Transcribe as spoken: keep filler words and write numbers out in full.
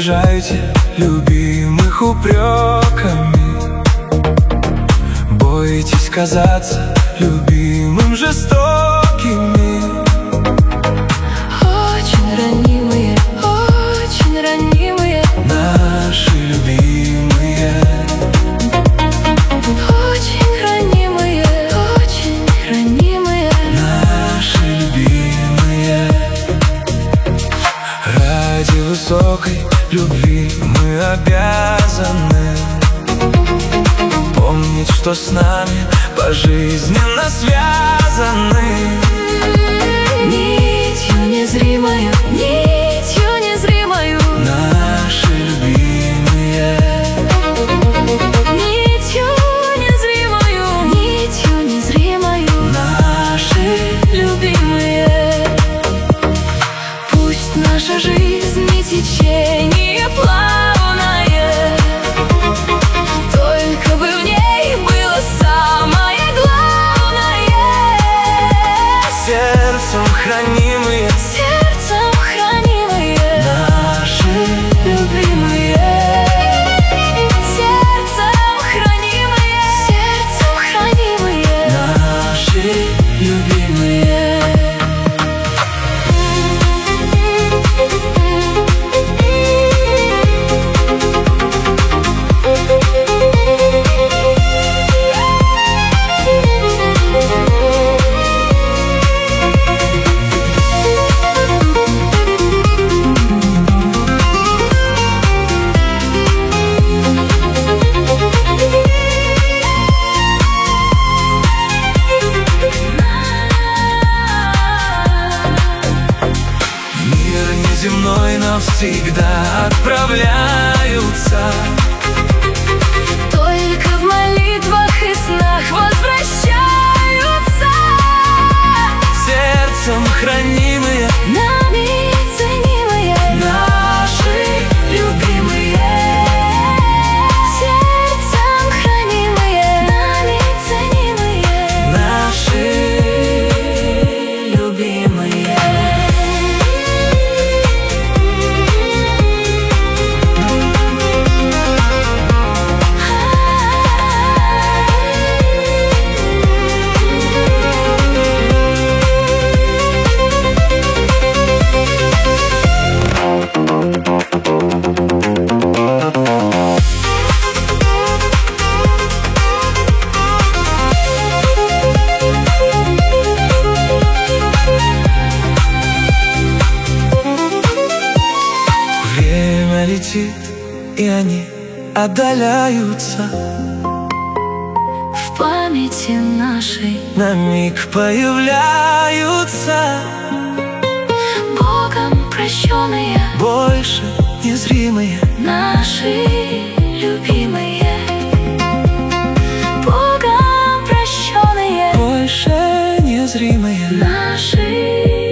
обижаете любимых упреками, боитесь казаться любимым жестокими. Очень ранимые, очень ранимые наши любимые. Очень ранимые, очень ранимые наши любимые. Ради высокой любви мы обязаны помнить, что с нами пожизненно связаны. Нитью незримою, нитью незримою наши любимые. Нитью незримою, нитью незримою наши любимые. Пусть наша жизнь не течение плавное, только бы в ней было самое главное. Сердцем хранимые, сердцем хранимые наши любимые. Сердцем хранимые, сердцем хранимые наши любимые. Земной навсегда отправляются, только в молитвах и снах возвращаются. Сердцем хранимые, нами ценимые наши любимые. Сердцем хранимые, нами ценимые наши любимые. Летит, и они отдаляются. В памяти нашей на миг появляются, Богом прощенные, больше незримые наши любимые. Богом прощенные, больше незримые наши